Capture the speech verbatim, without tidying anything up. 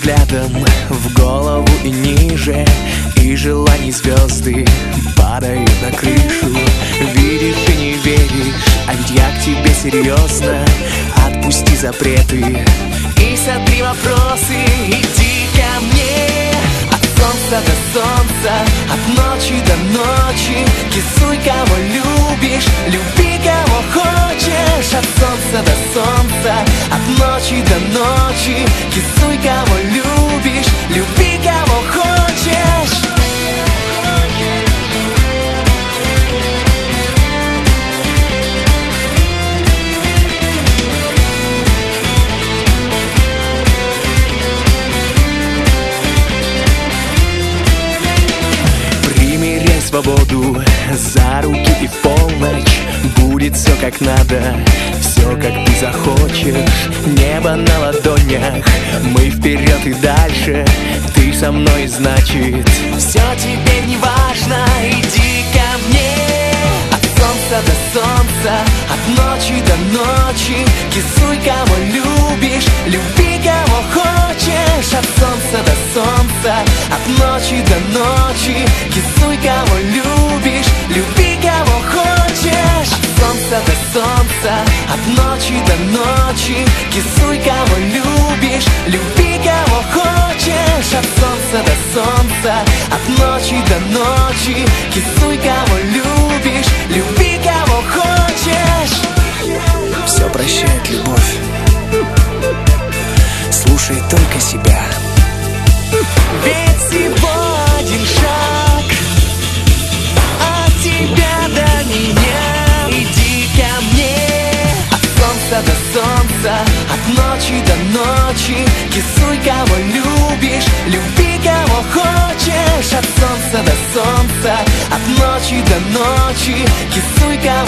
взглядом в голову и ниже, и желаний звезды падают на крышу. Видишь и не веришь, а ведь я к тебе серьезно. Отпусти запреты и сотри вопросы. Иди ко мне от солнца до солнца, от ночи до ночи. Кисуй, кого любишь, люби, кого хочешь. От солнца до солнца, от ночи до ночи. Кисуй, кого любишь, люби, кого хочешь. Примеряй свободу за руки и в полночь. Будет все как надо, все как ты захочешь. Небо на ладонях, мы вперед и дальше. Ты со мной, значит, все теперь не важно. Иди ко мне от солнца до солнца, от ночи до ночи. Кисуй, кого любишь, люби, кого хочешь. От солнца до солнца, от ночи до ночи. Кисуй, кого любишь, люби, кого хочешь. От солнца до солнца, от ночи до ночи. Кисуй, кого любишь, люби, кого хочешь. От солнца до солнца, от ночи до ночи. Кисуй, кого любишь, люби, кого хочешь. Все прощает любовь. Слушай только себя. Ведь всего один шаг от тебя до меня. Иди ко мне от солнца до солнца, от ночи до ночи. Кисуй, кого любишь, люби, кого хочешь. От солнца до солнца, от ночи до ночи. Кисуй, кого